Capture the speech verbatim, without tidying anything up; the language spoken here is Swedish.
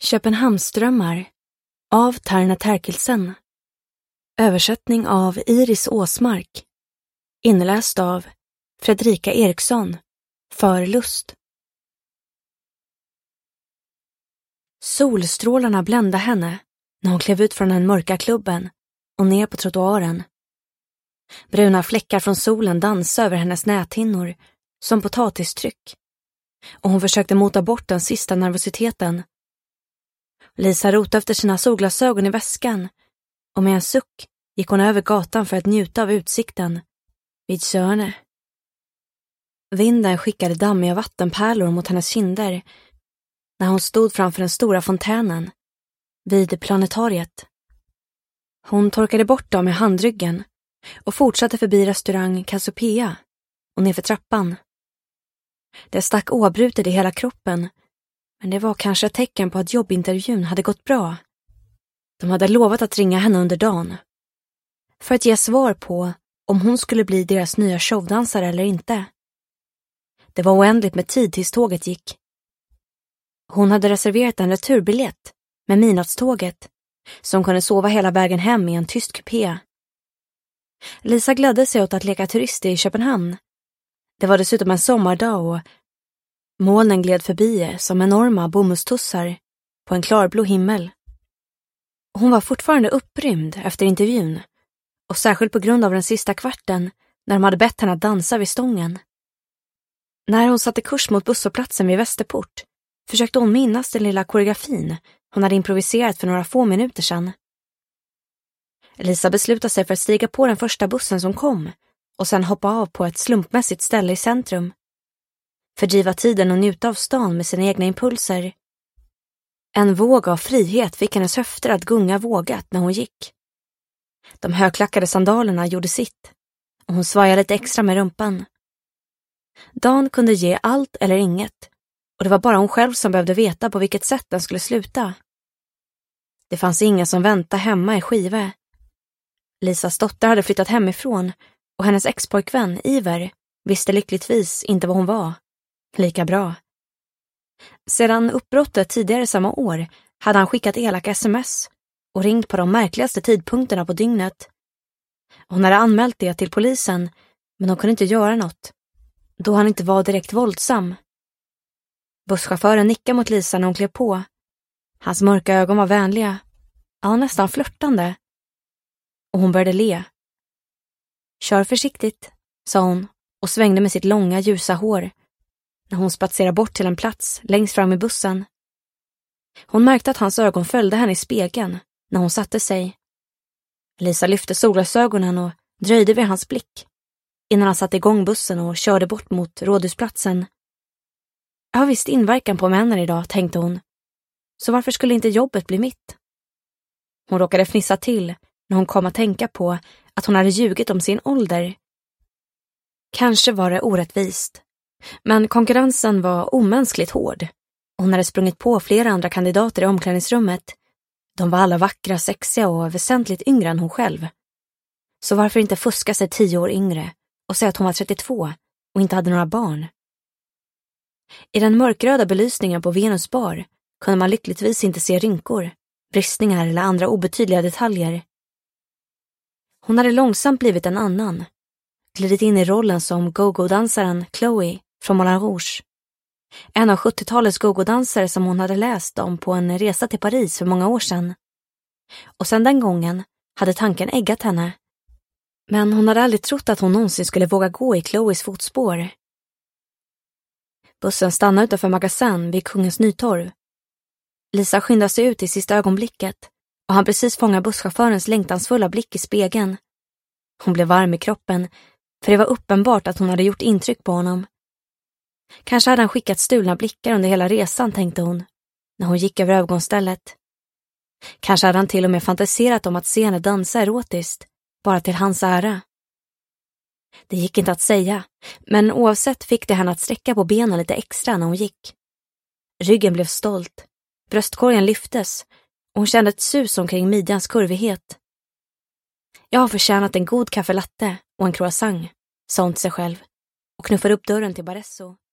Köpenhamnsdrömmar av Tarna Terkelsen. Översättning av Iris Åsmark. Inläst av Fredrika Eriksson. För lust. Solstrålarna blände henne när hon klev ut från den mörka klubben och ner på trottoaren. Bruna fläckar från solen dansade över hennes näthinnor som potatistryck, och hon försökte mota bort den sista nervositeten. Lisa rotade efter sina solglasögon i väskan, och med en suck gick hon över gatan för att njuta av utsikten vid Sörne. Vinden skickade dammiga vattenpärlor mot hennes kinder när hon stod framför den stora fontänen vid planetariet. Hon torkade bort dem med handryggen och fortsatte förbi restaurang Cassiopeia och nerför trappan. Det stack oavbrutet i hela kroppen, men det var kanske ett tecken på att jobbintervjun hade gått bra. De hade lovat att ringa henne under dagen för att ge svar på om hon skulle bli deras nya showdansare eller inte. Det var oändligt med tid tills tåget gick. Hon hade reserverat en returbiljett med midnattståget som kunde sova hela vägen hem i en tyst kupé. Lisa gladde sig åt att leka turist i Köpenhamn. Det var dessutom en sommardag och molnen gled förbi som enorma bomullstussar på en klarblå himmel. Hon var fortfarande upprymd efter intervjun, och särskilt på grund av den sista kvarten när de hade bett henne att dansa vid stången. När hon satte kurs mot busshållplatsen vid Västerport försökte hon minnas den lilla koreografin hon hade improviserat för några få minuter sedan. Lisa beslutade sig för att stiga på den första bussen som kom och sen hoppa av på ett slumpmässigt ställe i centrum. Fördriva tiden och njuta av stan med sina egna impulser. En våg av frihet fick hennes höfter att gunga vågat när hon gick. De högklackade sandalerna gjorde sitt, och hon svajade lite extra med rumpan. Dan kunde ge allt eller inget, och det var bara hon själv som behövde veta på vilket sätt den skulle sluta. Det fanns ingen som väntade hemma i Skive. Lisas dotter hade flyttat hemifrån, och hennes expojkvän, Iver, visste lyckligtvis inte vad hon var. Lika bra. Sedan uppbrottet tidigare samma år hade han skickat elaka sms och ringt på de märkligaste tidpunkterna på dygnet. Hon hade anmält det till polisen, men de kunde inte göra något, då han inte var direkt våldsam. Busschauffören nickade mot Lisa när hon klev på. Hans mörka ögon var vänliga, ja, nästan flörtande. Och hon började le. Kör försiktigt, sa hon och svängde med sitt långa ljusa hår när hon spatserade bort till en plats längst fram i bussen. Hon märkte att hans ögon följde henne i spegeln när hon satte sig. Lisa lyfte solglasögonen och dröjde vid hans blick innan han satte igång bussen och körde bort mot Rådhusplatsen. Jag har visst inverkan på männen idag, tänkte hon. Så varför skulle inte jobbet bli mitt? Hon råkade fnissa till när hon kom att tänka på att hon hade ljugit om sin ålder. Kanske var det orättvist, men konkurrensen var omänskligt hård. Hon hade sprungit på flera andra kandidater i omklädningsrummet. De var alla vackra, sexiga och väsentligt yngre än hon själv. Så varför inte fuska sig tio år yngre och säga att hon var trettiotvå och inte hade några barn? I den mörkröda belysningen på Venus bar kunde man lyckligtvis inte se rynkor, bristningar eller andra obetydliga detaljer. Hon hade långsamt blivit en annan, glidit in i rollen som go-go-dansaren Chloe från Moulin Rouge. En av sjuttiotalets go-go-dansare som hon hade läst om på en resa till Paris för många år sedan. Och sedan den gången hade tanken äggat henne. Men hon hade aldrig trott att hon någonsin skulle våga gå i Chloes fotspår. Bussen stannade utanför magasin vid Kungens Nytorv. Lisa skyndade sig ut i sista ögonblicket och han precis fångade busschaufförens längtansfulla blick i spegeln. Hon blev varm i kroppen, för det var uppenbart att hon hade gjort intryck på honom. Kanske hade han skickat stulna blickar under hela resan, tänkte hon, när hon gick över övergångsstället. Kanske hade han till och med fantiserat om att se henne dansa erotiskt, bara till hans ära. Det gick inte att säga, men oavsett fick det henne att sträcka på benen lite extra när hon gick. Ryggen blev stolt, bröstkorgen lyftes och hon kände ett sus omkring midjans kurvighet. Jag har förtjänat en god kaffelatte och en croissant, sa hon till sig själv och knuffade upp dörren till Baresso.